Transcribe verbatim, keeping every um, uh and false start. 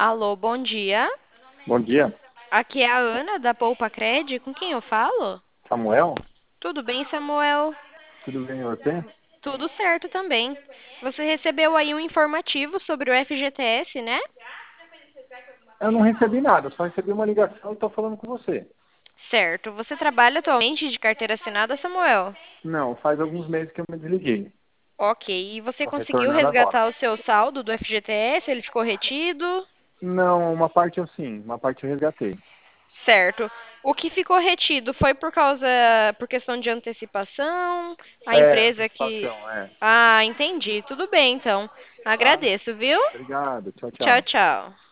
Alô, bom dia. Bom dia, Aqui é a Ana da Poupa Cred. Com quem eu falo? Samuel. Tudo bem, Samuel? Tudo bem, e você? Tudo certo também. Você recebeu aí um informativo sobre o F G T S, né? Eu não recebi nada, só recebi uma ligação e estou falando com você. Certo. Você trabalha atualmente de carteira assinada, Samuel? Não, faz alguns meses que eu me desliguei. Ok. E você Estou conseguiu retornando agora. resgatar o seu saldo do F G T S? Ele ficou retido? Não, uma parte eu sim, uma parte eu resgatei. Certo. O que ficou retido foi por causa, por questão de antecipação? A É, empresa que. antecipação, é. Ah, entendi. Tudo bem, então. Tá? Agradeço, viu? Obrigado, tchau, Tchau, tchau. tchau.